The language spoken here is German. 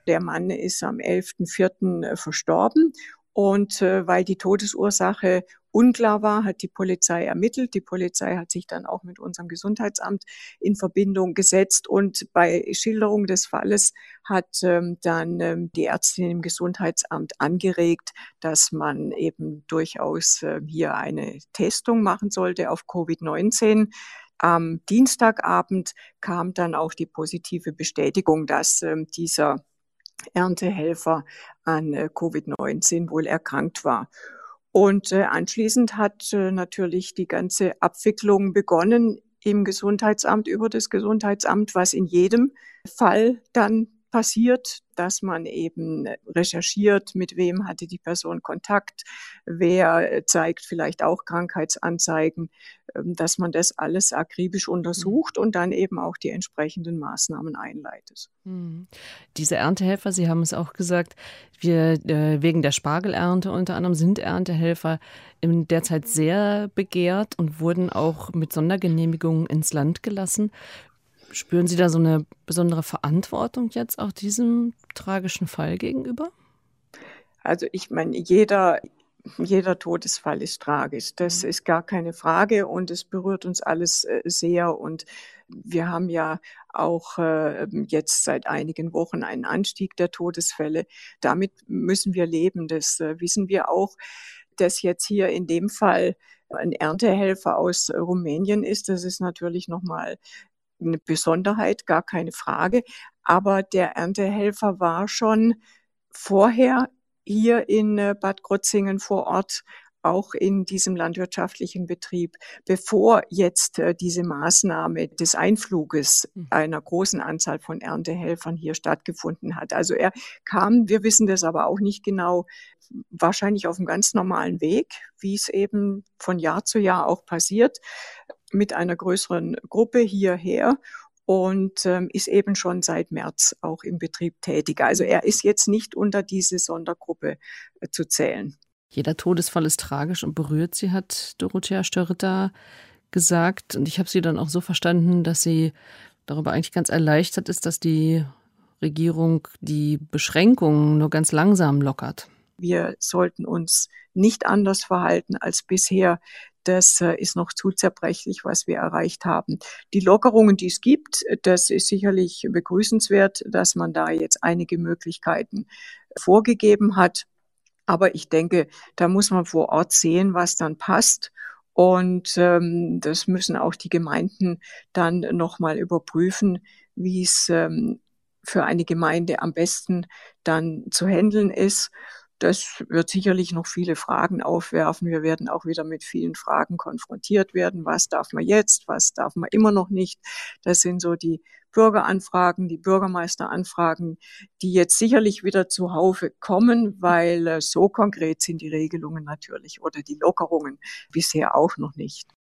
Der Mann ist am 11.04. Verstorben. Und weil die Todesursache unklar war, hat die Polizei ermittelt. Die Polizei hat sich dann auch mit unserem Gesundheitsamt in Verbindung gesetzt. Und bei Schilderung des Falles hat dann die Ärztin im Gesundheitsamt angeregt, dass man eben durchaus hier eine Testung machen sollte auf Covid-19. Am Dienstagabend kam dann auch die positive Bestätigung, dass dieser Erntehelfer an Covid-19 wohl erkrankt war. Und anschließend hat natürlich die ganze Abwicklung begonnen im Gesundheitsamt, über das Gesundheitsamt, was in jedem Fall dann passiert, dass man eben recherchiert, mit wem hatte die Person Kontakt, wer zeigt vielleicht auch Krankheitsanzeigen, dass man das alles akribisch untersucht und dann eben auch die entsprechenden Maßnahmen einleitet. Diese Erntehelfer, Sie haben es auch gesagt, wegen der Spargelernte unter anderem sind Erntehelfer derzeit sehr begehrt und wurden auch mit Sondergenehmigungen ins Land gelassen. Spüren Sie da so eine besondere Verantwortung jetzt auch diesem tragischen Fall gegenüber? Also ich meine, jeder Todesfall ist tragisch. Das ist gar keine Frage und es berührt uns alles sehr. Und wir haben ja auch jetzt seit einigen Wochen einen Anstieg der Todesfälle. Damit müssen wir leben. Das wissen wir auch. Dass jetzt hier in dem Fall ein Erntehelfer aus Rumänien ist, das ist natürlich nochmal eine Besonderheit, gar keine Frage. Aber der Erntehelfer war schon vorher hier in Bad Krozingen vor Ort, auch in diesem landwirtschaftlichen Betrieb, bevor jetzt diese Maßnahme des Einfluges einer großen Anzahl von Erntehelfern hier stattgefunden hat. Also er kam, wir wissen das aber auch nicht genau, wahrscheinlich auf einem ganz normalen Weg, wie es eben von Jahr zu Jahr auch passiert, mit einer größeren Gruppe hierher und ist eben schon seit März auch im Betrieb tätig. Also er ist jetzt nicht unter diese Sondergruppe zu zählen. Jeder Todesfall ist tragisch und berührt Sie, hat Dorothea Störritter gesagt. Und ich habe sie dann auch so verstanden, dass sie darüber eigentlich ganz erleichtert ist, dass die Regierung die Beschränkungen nur ganz langsam lockert. Wir sollten uns nicht anders verhalten als bisher. Das ist noch zu zerbrechlich, was wir erreicht haben. Die Lockerungen, die es gibt, das ist sicherlich begrüßenswert, dass man da jetzt einige Möglichkeiten vorgegeben hat. Aber ich denke, da muss man vor Ort sehen, was dann passt. Und das müssen auch die Gemeinden dann nochmal überprüfen, wie es für eine Gemeinde am besten dann zu handeln ist. Das wird sicherlich noch viele Fragen aufwerfen. Wir werden auch wieder mit vielen Fragen konfrontiert werden. Was darf man jetzt? Was darf man immer noch nicht? Das sind so die Bürgeranfragen, die Bürgermeisteranfragen, die jetzt sicherlich wieder zuhauf kommen, weil so konkret sind die Regelungen natürlich oder die Lockerungen bisher auch noch nicht.